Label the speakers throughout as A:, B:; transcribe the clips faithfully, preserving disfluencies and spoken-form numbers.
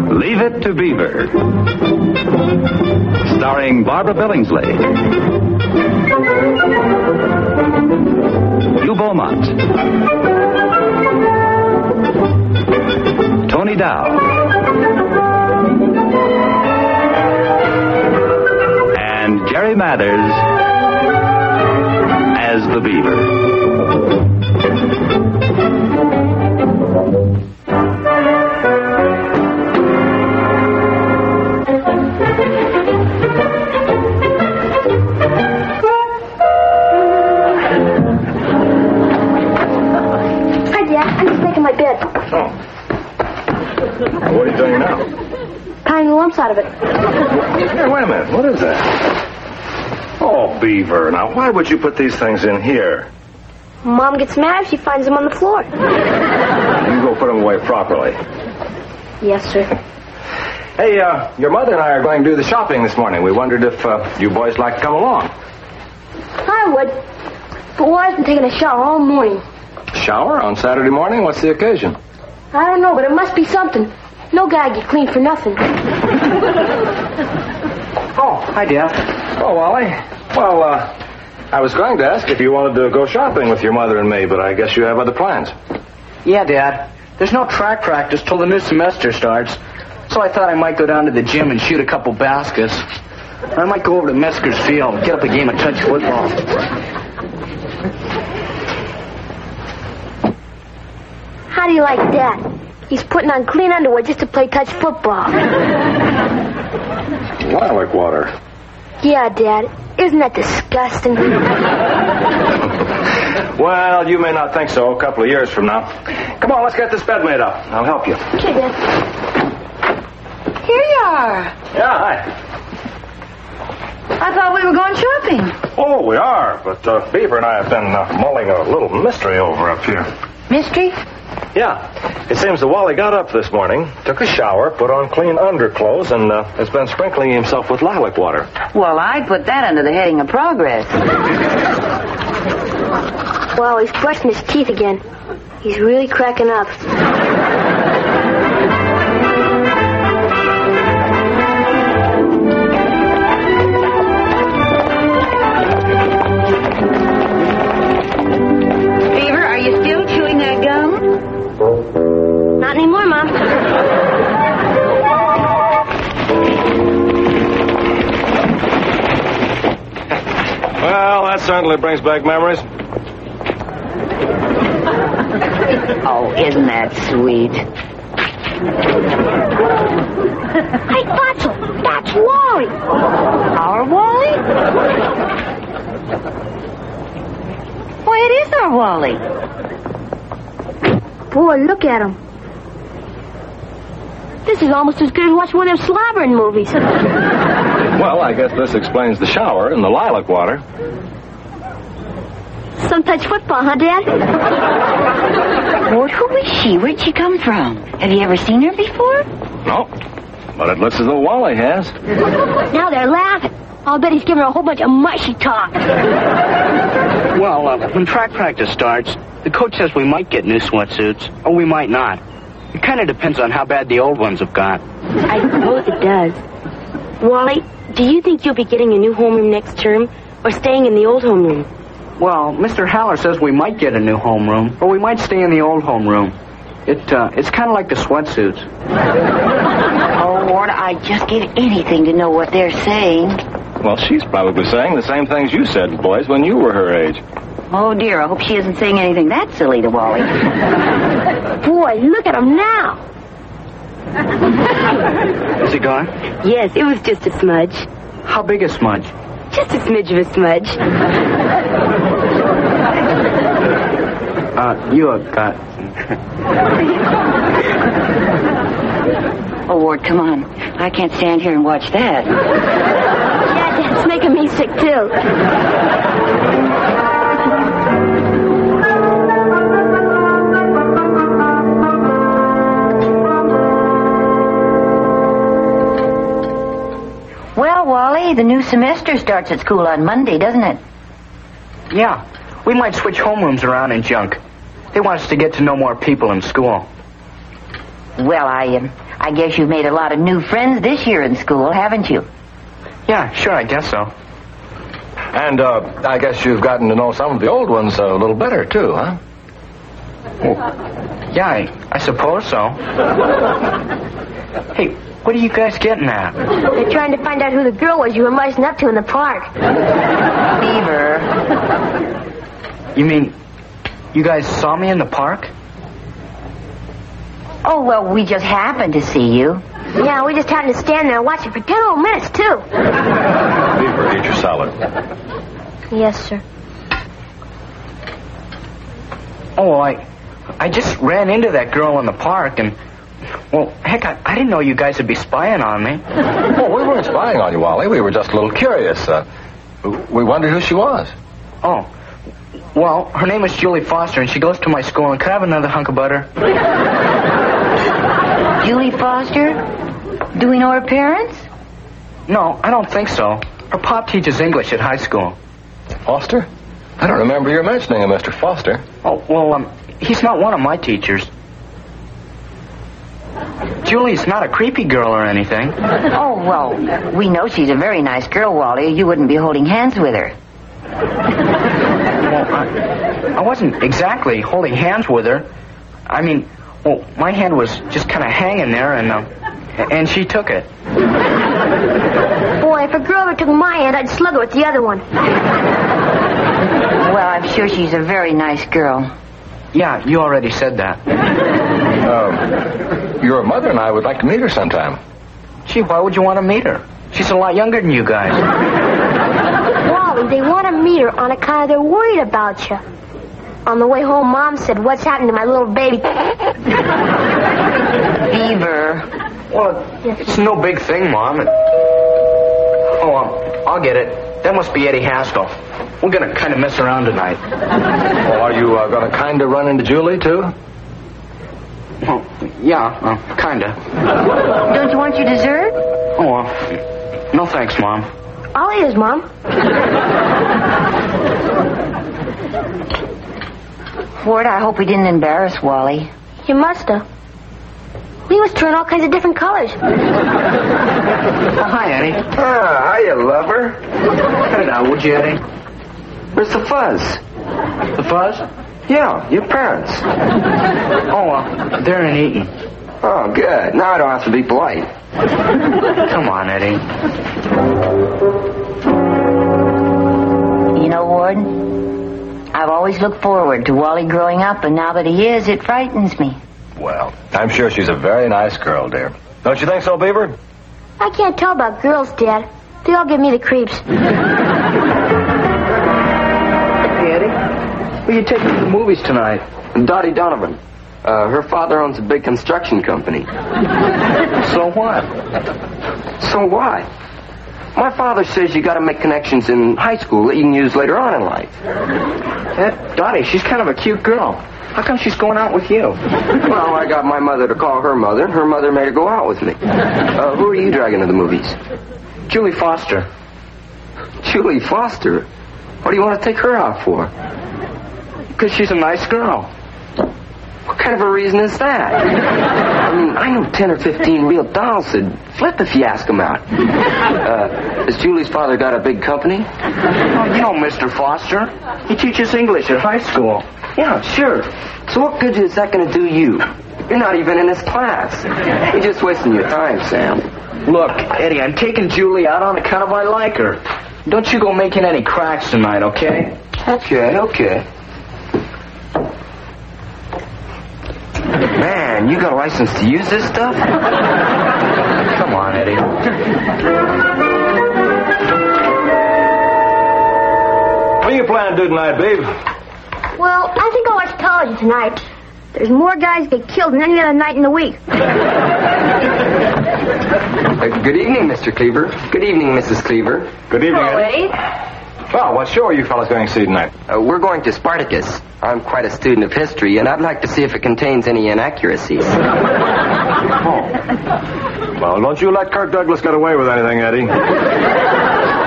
A: Leave It to Beaver. Starring Barbara Billingsley, Hugh Beaumont, Tony Dow, and Jerry Mathers as the Beaver.
B: What are you doing now?
C: Tying the lumps out of it.
B: Hey, wait a minute. What is that? Oh, Beaver. Now, why would you put these things in here?
C: Mom gets mad if she finds them on the floor.
B: You go put them away properly.
C: Yes, sir.
B: Hey, uh, your mother and I are going to do the shopping this morning. We wondered if uh, you boys like to come along.
C: I would. But Wyatt's been taking a shower all morning.
B: Shower on Saturday morning? What's the occasion?
C: I don't know, but it must be something. No guy get clean for nothing.
D: Oh, hi, Dad.
B: Oh, Wally. Well, uh, I was going to ask if you wanted to go shopping with your mother and me, but I guess you have other plans.
D: Yeah, Dad. There's no track practice till the new semester starts, so I thought I might go down to the gym and shoot a couple baskets. I might go over to Mesker's Field and get up a game of touch football.
C: How do you like that? He's putting on clean underwear just to play touch football.
B: Lilac water.
C: Yeah, Dad. Isn't that disgusting?
B: Well, you may not think so a couple of years from now. Come on, let's get this bed made up. I'll help you.
C: Okay, Dad.
E: Here you are.
B: Yeah, hi.
E: I thought we were going shopping.
B: Oh, we are, but uh, Beaver and I have been uh, mulling a little mystery over up here.
E: Mystery?
B: Yeah. It seems that Wally got up this morning, took a shower, put on clean underclothes, and uh, has been sprinkling himself with lilac water.
E: Well, I'd put that under the heading of progress.
C: Well, he's brushing his teeth again. He's really cracking up.
E: Beaver, are you still chewing that gum?
C: Not anymore, Mom.
B: Well, that certainly brings back memories.
E: Oh, isn't that sweet?
C: Hey, Fatso, that's Wally.
E: Our Wally? Why, it is our Wally.
C: Boy, look at him. This is almost as good as watching one of them slobbering movies.
B: Well, I guess this explains the shower and the lilac water.
C: Some touch football, huh, Dad?
E: Ward, who is she? Where'd she come from? Have you ever seen her before?
B: No, but it looks as though Wally has.
C: Now they're laughing. I'll bet he's giving her a whole bunch of mushy talk.
D: Well, uh, when track practice starts, the coach says we might get new sweatsuits, or we might not. It kind of depends on how bad the old ones have got.
C: I suppose it does. Wally, do you think you'll be getting a new homeroom next term, or staying in the old homeroom?
D: Well, Mister Haller says we might get a new homeroom, or we might stay in the old homeroom. It, uh, it's kind of like the sweatsuits.
E: Oh, Ward, I'd just give anything to know what they're saying.
B: Well, she's probably saying the same things you said, boys, when you were her age.
E: Oh, dear, I hope she isn't saying anything that silly to Wally.
C: Boy, look at him now.
D: Is he gone?
C: Yes, it was just a smudge.
D: How big a smudge?
C: Just a smidge of a smudge.
D: Uh, you have got...
E: Oh, Ward, come on. I can't stand here and watch that.
C: Yeah, it's making me sick, too.
E: Well, Wally, the new semester starts at school on Monday, doesn't it?
D: Yeah, we might switch homerooms around and junk. They want us to get to know more people in school.
E: Well, I, um, I guess you've made a lot of new friends this year in school, haven't you?
D: Yeah, sure, I guess so.
B: And uh, I guess you've gotten to know some of the old ones a little better, too, huh?
D: Well, yeah, I, I suppose so. Hey, what are you guys getting at?
C: They're trying to find out who the girl was you were mussing up to in the park.
E: Beaver.
D: You mean, you guys saw me in the park?
E: Oh, well, we just happened to see you.
C: Yeah, we just happened to stand there and watch it for ten whole minutes, too.
B: Beaver, eat your salad.
C: Yes, sir.
D: Oh, I, I just ran into that girl in the park, and, well, heck, I, I didn't know you guys would be spying on me.
B: Oh, we weren't spying on you, Wally. We were just a little curious. Uh, we wondered who she was.
D: Oh, well, her name is Julie Foster, and she goes to my school, and could I have another hunk of butter?
E: Julie Foster? Do we know her parents?
D: No, I don't think so. Her pop teaches English at high school.
B: Foster? I don't remember you mentioning him, Mister Foster.
D: Oh, well, um, he's not one of my teachers. Julie's not a creepy girl or anything.
E: Oh, well, we know she's a very nice girl, Wally. You wouldn't be holding hands with her.
D: Well, I, I wasn't exactly holding hands with her. I mean, well, my hand was just kind of hanging there, and, uh, and she took it.
C: Boy, if a girl ever took my hand, I'd slug her with the other one.
E: Well, I'm sure she's a very nice girl.
D: Yeah, you already said that.
B: Um, your mother and I would like to meet her sometime.
D: Gee, why would you want to meet her? She's a lot younger than you guys.
C: Wally, they want to meet her on account of they're worried about you. On the way home, Mom said, "What's happened to my little baby?"
E: Beaver.
D: Well, it's no big thing, Mom. Oh, um, I'll get it. That must be Eddie Haskell. We're going to kind of mess around tonight.
B: Well, are you uh, going to kind of run into Julie, too?
D: Well, yeah, uh, kind of.
E: Don't you want your dessert?
D: Oh, uh, no thanks, Mom.
C: I'll eat his, Mom.
E: Ford, I hope we didn't embarrass Wally.
C: You must have. We was turning all kinds of different colors.
D: Oh, hi, Eddie.
F: Ah, hiya, lover.
D: Cut it out, would you, Eddie?
F: Where's the fuzz?
D: The fuzz?
F: Yeah, your parents.
D: Oh, uh, they're in Eaton.
F: Oh, good. Now I don't have to be polite.
D: Come on, Eddie.
E: You know, Ward, I've always looked forward to Wally growing up, and now that he is, it frightens me.
B: Well, I'm sure she's a very nice girl, dear. Don't you think so, Beaver?
C: I can't tell about girls, Dad. They all give me the creeps.
D: Hey, Eddie. Who are you taking to the movies tonight?
F: Dottie Donovan. Uh, her father owns a big construction company.
D: So what?
F: So what? My father says you gotta make connections in high school that you can use later on in life.
D: That Dottie, she's kind of a cute girl. How come she's going out with you?
F: Well, I got my mother to call her mother, and her mother made her go out with me. Uh, who are you dragging to the movies?
D: Julie Foster.
F: Julie Foster? What do you want to take her out for?
D: Because she's a nice girl.
F: What kind of a reason is that? I mean, I know ten or fifteen real dolls that'd flip if you ask them out. Uh, has Julie's father got a big company?
D: Oh, you know Mister Foster. He teaches English at high school.
F: Yeah, sure. So what good is that going to do you? You're not even in his class. You're just wasting your time, Sam.
D: Look, Eddie, I'm taking Julie out on account of I like her. Don't you go making any cracks tonight, okay?
F: Okay, okay. Man, you got a license to use this stuff?
D: Come on, Eddie.
B: What do you plan to do tonight, babe?
C: Well, I think I'll watch television tonight. There's more guys get killed than any other night in the week.
F: Uh, good evening, Mister Cleaver. Good evening, Missus Cleaver.
B: Good evening,
C: Hello,
B: Eddie.
C: Eddie.
B: Well, what show are you fellas going to see tonight?
F: Uh, we're going to Spartacus. I'm quite a student of history, and I'd like to see if it contains any inaccuracies.
B: Oh. Well, don't you let Kirk Douglas get away with anything, Eddie.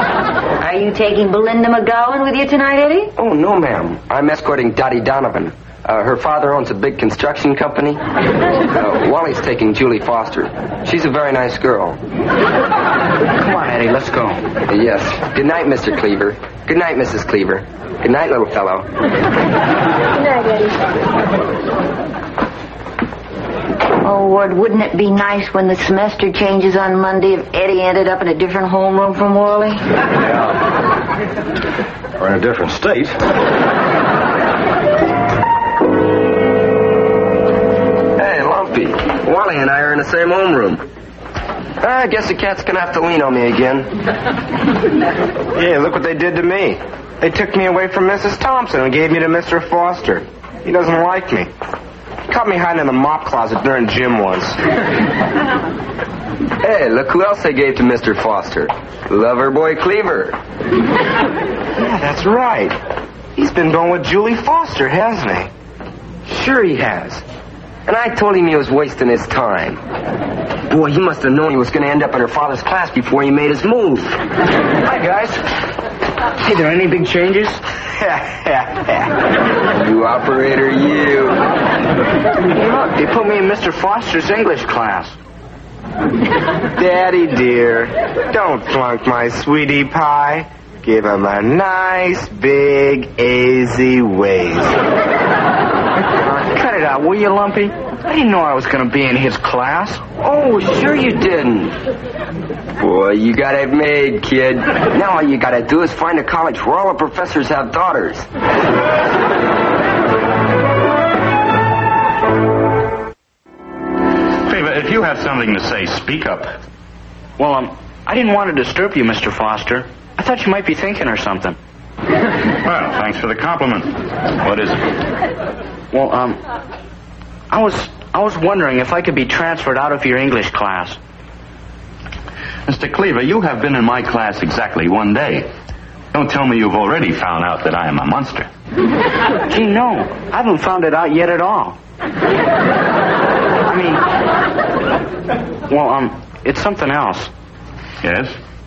E: Are you taking Belinda McGowan with you tonight, Eddie?
F: Oh, no, ma'am. I'm escorting Dottie Donovan. Uh, her father owns a big construction company. Uh, Wally's taking Julie Foster. She's a very nice girl.
D: Come on, Eddie, let's go.
F: Uh, yes. Good night, Mister Cleaver. Good night, Missus Cleaver. Good night, little fellow.
C: Good night, Eddie.
E: Oh, Ward, wouldn't it be nice when the semester changes on Monday if Eddie ended up in a different homeroom from Wally?
B: Yeah. Or in a different state.
F: Hey, Lumpy. Wally and I are in the same homeroom. I guess the cat's gonna have to lean on me again.
G: Yeah, look what they did to me. They took me away from Missus Thompson and gave me to Mister Foster. He doesn't like me. Caught me hiding in the mop closet during gym once.
F: Hey, look who else they gave to Mister Foster. Lover boy Cleaver.
G: Yeah, that's right. He's been going with Julie Foster, hasn't he?
F: Sure he has. And I told him he was wasting his time. Boy, he must have known he was going to end up in her father's class before he made his move.
D: Hi, guys. Hey, there any big changes?
F: You operator, you.
D: Hey, look, they put me in Mister Foster's English class.
G: Daddy dear, don't flunk my sweetie pie. Give him a nice, big, easy ways.
D: Uh, cut it out, will you, Lumpy? I didn't know I was going to be in his class.
F: Oh, sure you didn't. Boy, you got it made, kid. Now all you got to do is find a college where all the professors have daughters.
A: Cleaver, if you have something to say, speak up.
D: Well, um, I didn't want to disturb you, Mister Foster. I thought you might be thinking or something.
A: Well, thanks for the compliment. What is it?
D: Well, um, I was I was wondering if I could be transferred out of your English class.
A: Mister Cleaver, you have been in my class exactly one day. Don't tell me you've already found out that I am a monster.
D: Gee, no. I haven't found it out yet at all. I mean, well, um, it's something else.
A: Yes?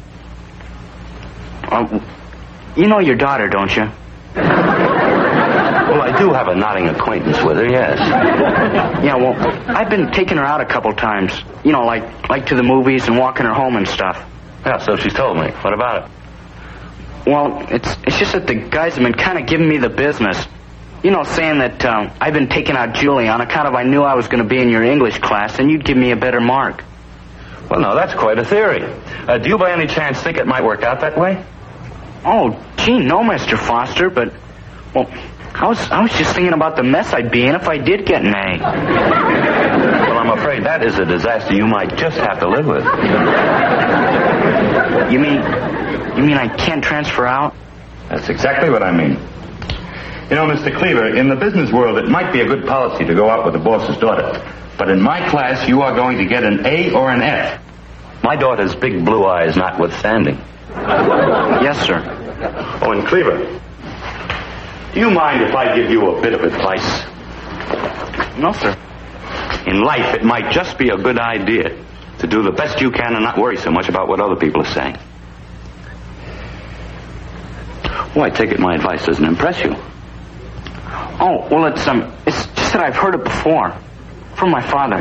D: Um, you know your daughter, don't you?
A: Well, I do have a nodding acquaintance with her, yes.
D: Yeah, well, I've been taking her out a couple times. You know, like like to the movies and walking her home and stuff.
A: Yeah, so she's told me. What about it?
D: Well, it's it's just that the guys have been kind of giving me the business. You know, saying that um, I've been taking out Julie on account of I knew I was going to be in your English class and you'd give me a better mark.
A: Well, no, that's quite a theory. Uh, do you by any chance think it might work out that way?
D: Oh, gee, no, Mister Foster, but, well, I was I was just thinking about the mess I'd be in if I did get an A.
A: Well, I'm afraid that is a disaster you might just have to live with.
D: You mean, you mean I can't transfer out?
A: That's exactly what I mean. You know, Mister Cleaver, in the business world, it might be a good policy to go out with the boss's daughter. But in my class, you are going to get an A or an F. My daughter's big blue eyes notwithstanding.
D: Yes, sir.
A: Oh, and Cleaver, do you mind if I give you a bit of advice?
D: No, sir.
A: In life, it might just be a good idea to do the best you can and not worry so much about what other people are saying. Oh, I take it my advice doesn't impress you.
D: Oh, well, it's, um, it's just that I've heard it before. From my father.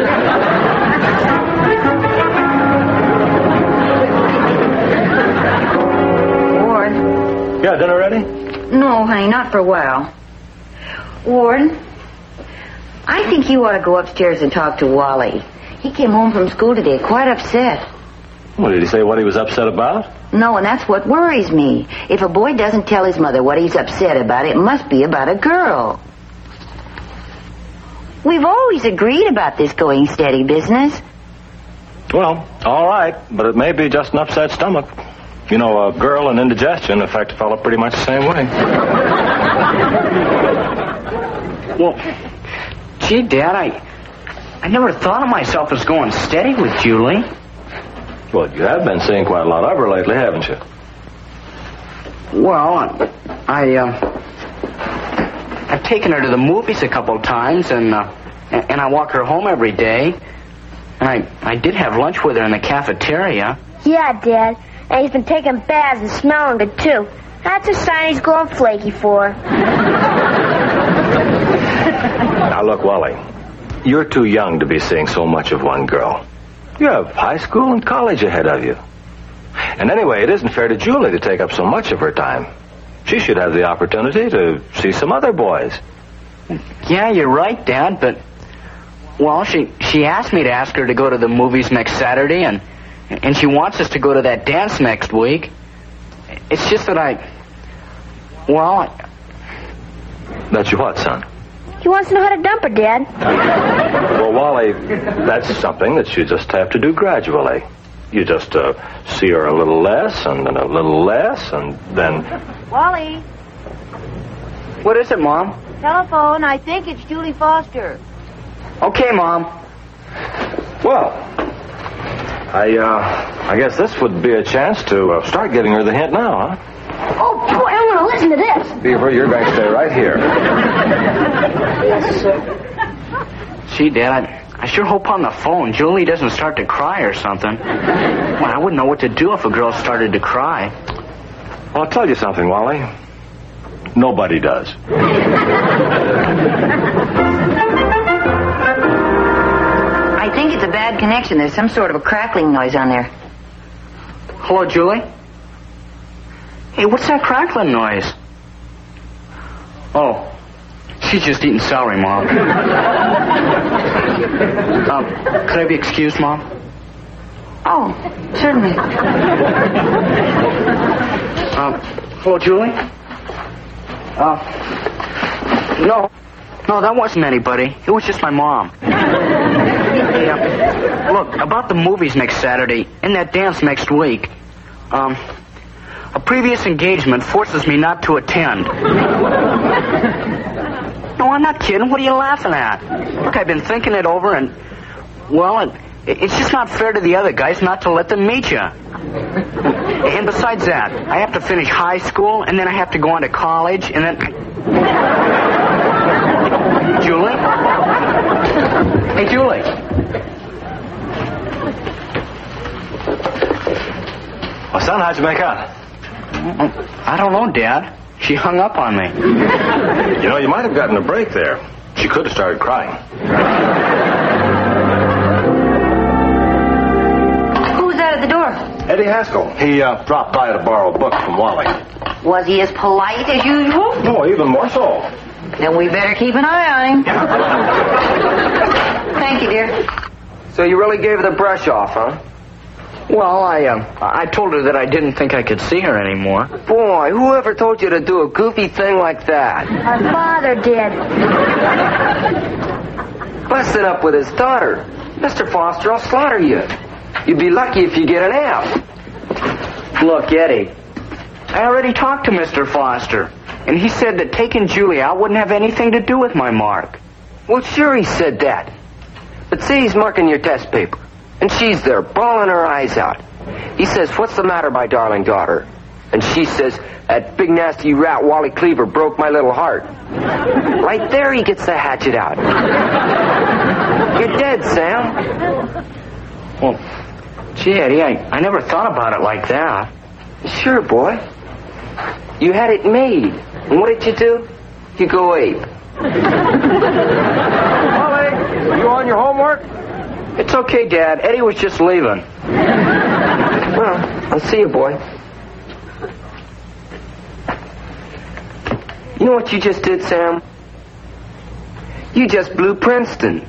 E: Ward?
B: Yeah, dinner ready?
E: No, honey, not for a while. Ward, I think you ought to go upstairs and talk to Wally. He came home from school today quite upset.
B: Well, did he say what he was upset about?
E: No, and that's what worries me. If a boy doesn't tell his mother what he's upset about, it must be about a girl. We've always agreed about this going steady business.
B: Well, all right, but it may be just an upset stomach. You know, a girl and indigestion affect a fellow pretty much the same way.
D: Well, gee, Dad, I, I never thought of myself as going steady with Julie.
B: Well, you have been seeing quite a lot of her lately, haven't you?
D: Well, I, uh... I've taken her to the movies a couple of times, and uh, and I walk her home every day. And I, I did have lunch with her in the cafeteria.
C: Yeah, Dad. And he's been taking baths and smelling good, too. That's a sign he's going flaky for.
B: Now, look, Wally, you're too young to be seeing so much of one girl. You have high school and college ahead of you. And anyway, it isn't fair to Julie to take up so much of her time. She should have the opportunity to see some other boys.
D: Yeah, you're right, Dad, but... Well, she she asked me to ask her to go to the movies next Saturday, and and she wants us to go to that dance next week. It's just that I... Well, I...
B: That's your what, son?
C: He wants to know how to dump her, Dad.
B: Well, Wally, that's something that you just have to do gradually. You just uh, see her a little less, and then a little less, and then...
E: Wally,
D: What is it, Mom?
E: telephone. I think it's Julie Foster.
D: Okay, Mom.
B: Well, I, uh, I guess this would be a chance to uh, start giving her the hint now, huh?
C: Oh, boy, I want to listen to this.
B: Beaver, you're going to stay right here.
C: Yes, sir.
D: Gee, Dad, I, I sure hope on the phone Julie doesn't start to cry or something. Well, I wouldn't know what to do if a girl started to cry.
B: Well, I'll tell you something, Wally. Nobody does.
E: I think it's a bad connection. There's some sort of a crackling noise on there.
D: Hello, Julie? Hey, what's that crackling noise? Oh, she's just eating celery, Mom. um, could I be excused, Mom?
E: Oh, certainly.
D: Um, hello, Julie? Uh, no. No, that wasn't anybody. It was just my mom. Hey, um, look, about the movies next Saturday and that dance next week, um, a previous engagement forces me not to attend. No, I'm not kidding. What are you laughing at? Look, I've been thinking it over, and, well, it, it's just not fair to the other guys not to let them meet you. And besides that, I have to finish high school, and then I have to go on to college, and then... Julie? Hey, Julie.
B: Well, son, how'd you make out?
D: I don't know, Dad. She hung up on me.
B: You know, you might have gotten a break there. She could have started crying.
E: Who was that at the door?
B: Eddie Haskell. He uh, dropped by to borrow a book from Wally.
E: Was he as polite as usual?
B: Oh, even more so.
E: Then we better keep an eye on him. Thank you, dear.
F: So you really gave her the brush off, huh?
D: Well, I, um, I told her that I didn't think I could see her anymore.
F: Boy, whoever told you to do a goofy thing like that?
C: Our father did.
F: Busted up with his daughter. Mister Foster, I'll slaughter you. You'd be lucky if you get an F.
D: Look, Eddie, I already talked to Mister Foster, and he said that taking Julie out wouldn't have anything to do with my mark.
F: Well, sure he said that. But say he's marking your test paper, and she's there, bawling her eyes out. He says, "What's the matter, my darling daughter?" And she says, "That big nasty rat Wally Cleaver broke my little heart." Right there he gets the hatchet out. You're dead, Sam.
D: Well, gee, Eddie, I, I never thought about it like that.
F: Sure, boy. You had it made. And what did you do? You go ape.
B: Wally, you on your homework?
D: It's okay, Dad. Eddie was just leaving.
F: Well, I'll see you, boy. You know what you just did, Sam? You just blew Princeton.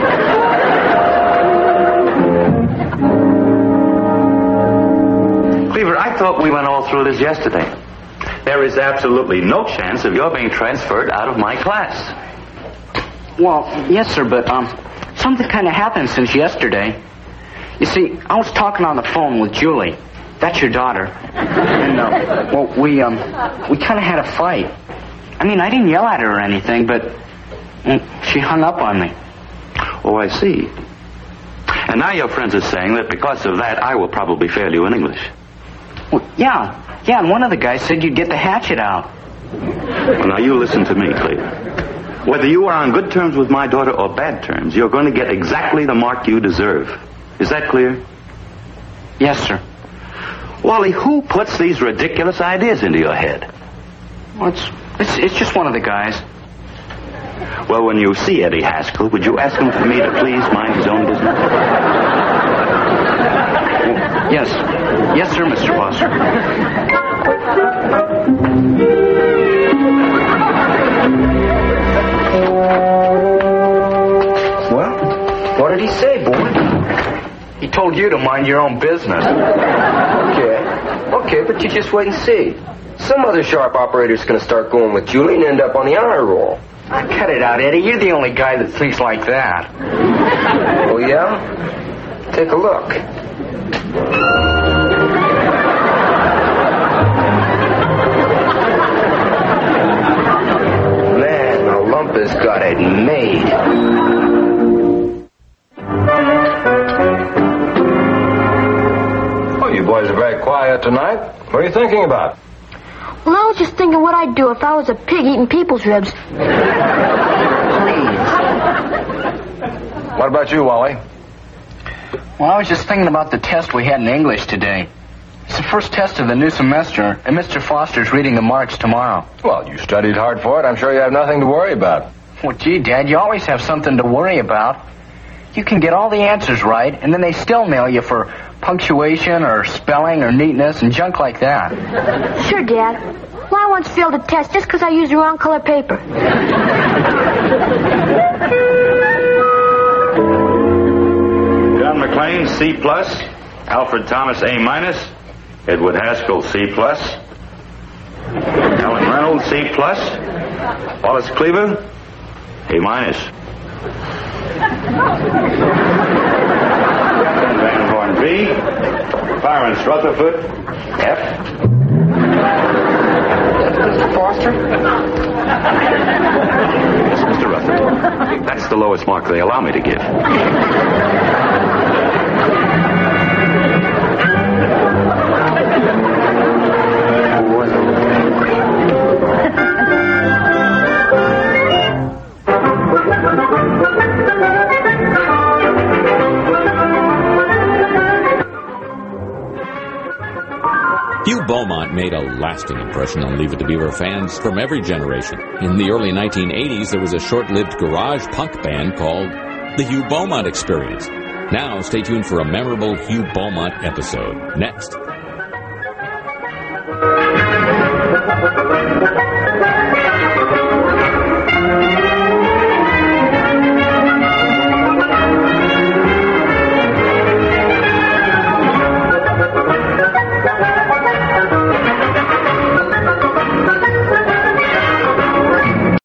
A: Cleaver, I thought we went all through this yesterday. There is absolutely no chance of your being transferred out of my class.
D: Well, yes, sir, but, um, something kind of happened since yesterday. You see, I was talking on the phone with Julie. That's your daughter. And, uh, well, we, um, we kind of had a fight. I mean, I didn't yell at her or anything, but mm, she hung up on me.
A: Oh, I see. And now your friends are saying that because of that, I will probably fail you in English.
D: Well, yeah. Yeah, and one of the guys said you'd get the hatchet out.
A: Well, now you listen to me, Cleaver. Whether you are on good terms with my daughter or bad terms, you're going to get exactly the mark you deserve. Is that clear?
D: Yes, sir.
A: Wally, who puts these ridiculous ideas into your head?
D: Well, it's, it's, it's just one of the guys.
A: Well, when you see Eddie Haskell, would you ask him for me to please mind his own business?
D: Yes. Yes, sir, Mister Foster.
F: Well, what did he say, boy?
D: He told you to mind your own business.
F: Okay. Okay, but you just wait and see. Some other sharp operator's going to start going with Julie and end up on the honor roll.
D: Ah, cut it out, Eddie. You're the only guy that thinks like that.
F: Oh, yeah? Take a look. Man, Olympus got it made.
B: Oh, you boys are very quiet tonight. What are you thinking about?
C: Well, I was just thinking what I'd do if I was a pig eating people's ribs.
B: What about you, Wally?
D: Well, I was just thinking about the test we had in English today. It's the first test of the new semester, and Mister Foster's reading the marks tomorrow.
B: Well, you studied hard for it. I'm sure you have nothing to worry about.
D: Well, gee, Dad, you always have something to worry about. You can get all the answers right, and then they still nail you for punctuation or spelling or neatness and junk like that.
C: Sure, Dad. Well, I once failed a test just because I used the wrong color paper.
A: John McClane, C plus. Alfred Thomas, A minus. Edward Haskell, C plus. Helen Reynolds, C plus. Wallace Cleaver, A minus. Van Horn, B. Clarence Rutherford, F.
D: Mister Foster?
A: Yes, Mister Rutherford. That's the lowest mark they allow me to give.
H: Hugh Beaumont made a lasting impression on Leave It to Beaver fans from every generation. In the early nineteen eighties, there was a short-lived garage punk band called The Hugh Beaumont Experience. Now, stay tuned for a memorable Hugh Beaumont episode. Next.